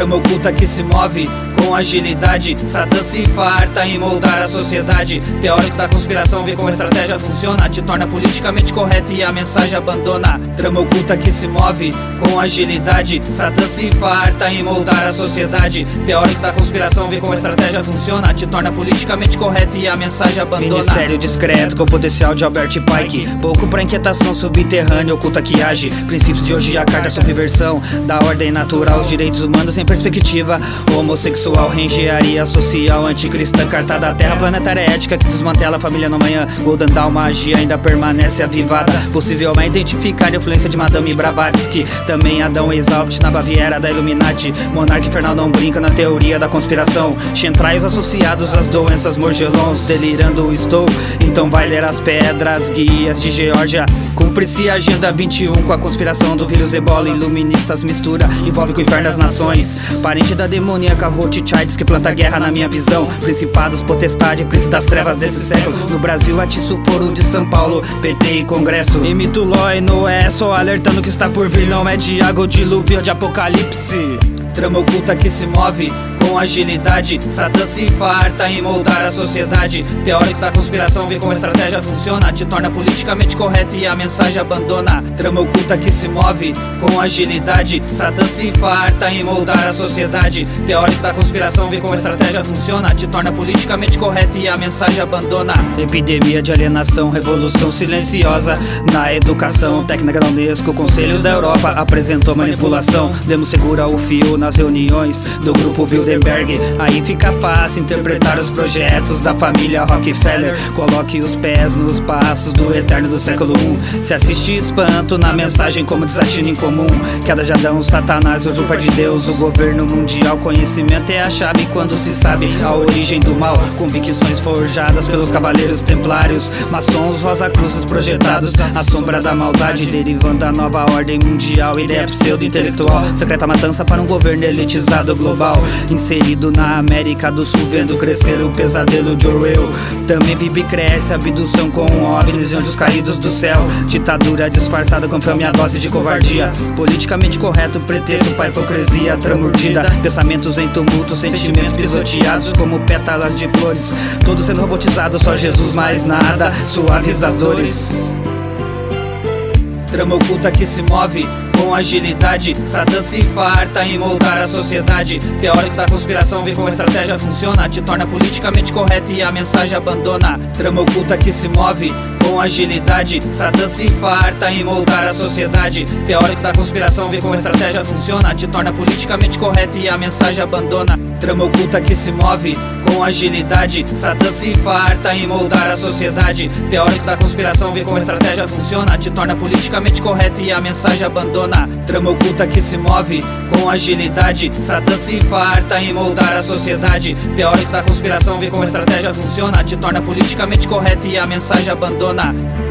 Trama oculta que se move com agilidade. Satã se farta em moldar a sociedade. Teórico da conspiração vê como a estratégia funciona, te torna politicamente correto e a mensagem abandona. Trama oculta que se move com agilidade. Satã se farta em moldar a sociedade. Teórico da conspiração vê como a estratégia funciona, te torna politicamente correto e a mensagem abandona. Ministério discreto com potencial de Albert Pike. Pouco pra inquietação subterrânea oculta que age. Princípios de hoje a carta subversão da ordem natural, os direitos humanos sem perspectiva homossexual, reengenharia social anticristã, carta da terra planetária ética que desmantela a família no manhã. Golden Dawn, magia ainda permanece avivada, possivelmente identificar a influência de Madame Blavatsky. Também Adão Exalpt na Baviera da Illuminati. Monarca infernal não brinca na teoria da conspiração. Chentrais associados às doenças morgelons. Delirando estou, então vai ler as pedras guias de Geórgia. Cumpre-se a agenda 21 com a conspiração do vírus ebola. Iluministas mistura, envolve com o inferno das nações. Parente da demoníaca Rothschilds que planta guerra na minha visão. Principados, potestade, príncipe das trevas desse século. No Brasil atiço o foro de São Paulo, PT e Congresso. Imito Ló e Noé, só alertando que está por vir. Não é de água ou dilúvio de apocalipse. Trama oculta que se move com agilidade. Satã se farta em moldar a sociedade. Teórico da conspiração vê como a estratégia funciona, te torna politicamente correto e a mensagem abandona. Trama oculta que se move com agilidade. Satã se farta em moldar a sociedade. Teórico da conspiração vê como a estratégia funciona, te torna politicamente correto e a mensagem abandona. Epidemia de alienação, revolução silenciosa na educação. Técnica da Unesco, o Conselho da Europa apresentou manipulação. Demos segura o fio nas reuniões do grupo Bilderberg. Aí fica fácil interpretar os projetos da família Rockefeller. Coloque os pés nos passos do eterno do século I. Se assiste espanto na mensagem como desatino incomum. Queda de Adão, Satanás, o Jupa de Deus, o governo mundial. Conhecimento é a chave quando se sabe a origem do mal. Convicções forjadas pelos cavaleiros templários, maçons, rosa-cruzes projetados. A sombra da maldade derivando da nova ordem mundial. Ideia pseudo-intelectual, secreta matança para um governo elitizado global. Inserido na América do Sul, vendo crescer o pesadelo de Orwell. Também vive e cresce a abdução com OVNIs e anjos caídos do céu. Ditadura disfarçada conforme a dose de covardia. Politicamente correto, pretexto para hipocrisia. Trama urdida, pensamentos em tumulto, sentimentos pisoteados como pétalas de flores. Todos sendo robotizados, só Jesus mais nada suaviza as dores. Trama oculta que se move com agilidade. Satã se farta em moldar a sociedade. Teórico da conspiração vê como a estratégia funciona, te torna politicamente correto e a mensagem abandona. Trama oculta que se move com agilidade. Satã se farta em moldar a sociedade. Teórico da conspiração vê como a estratégia funciona, te torna politicamente correto e a mensagem abandona. Trama oculta que se move com agilidade. Satã se farta em moldar a sociedade. Teórico da conspiração vê como a estratégia funciona, te torna politicamente correto e a mensagem abandona. Trama oculta que se move com agilidade. Satã se farta em moldar a sociedade. Teórico da conspiração vê como a estratégia funciona, te torna politicamente correto e a mensagem abandona.